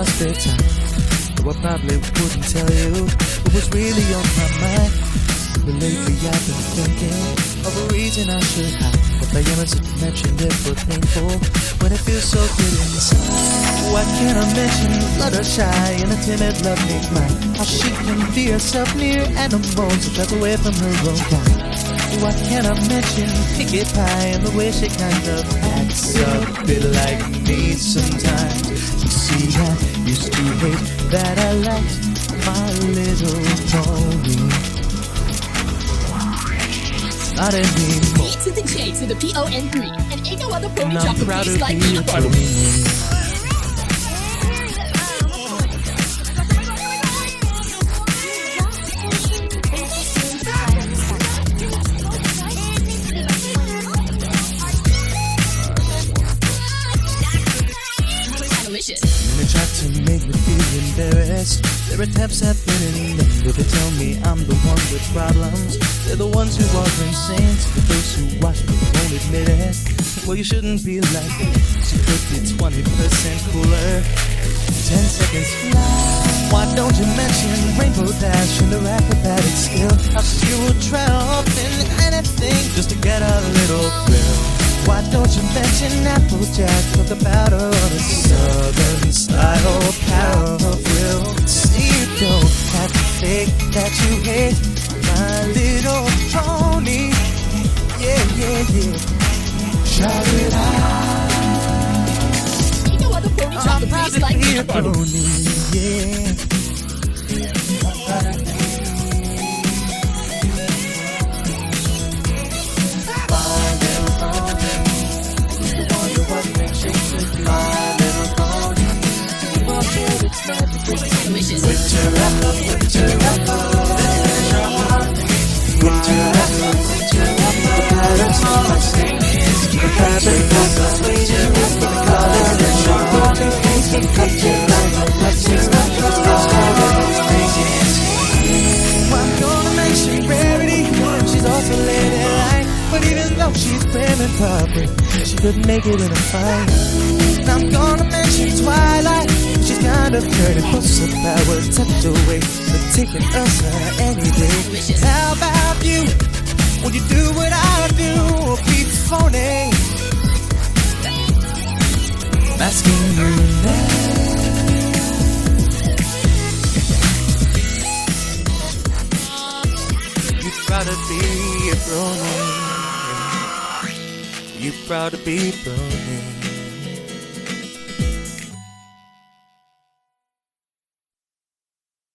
spare time. Though I probably wouldn't tell you what was really on my mind. But lately I've been thinking of a reason I should hide. If I am to mention it but painful when it feels so good inside. Why can't I mention Fluttershy and a timid love named mine? How she can be herself near animals and drives away from her own kind. Why can't I mention Pinkie Pie and the way she kind of acts a bit like me sometimes? You see, I used to hate that I liked My Little Pony. Not anymore. E to the J to the P-O-N-3. And ain't no other pony drop the bass like me. They try to make me feel embarrassed. Their attempts have been in vain. But they tell me I'm the one with problems. They're the ones who are insane. To those who watch me won't admit it. Well, you shouldn't be like this. You could be 20% cooler. 10 seconds fly. Why don't you mention Rainbow Dash and her acrobatic skill? How she will triumph in anything just to get a little thrill. Why don't you mention Applejack? Talk about her on a southern style power thrill. See, you don't have to fake that you hate My Little Pony. Yeah, yeah, yeah. Shout it out. Ain't no other pony drop the bass like me. Pony, yeah. She's prim and proper, she could make it in a fight. I'm gonna mention Twilight. She's kind of dirty, puts her power tucked away, but taking us any day. How about you? Will you do what I do or be phony? I'm asking you now. You proud to be a brony? You proud to be brony?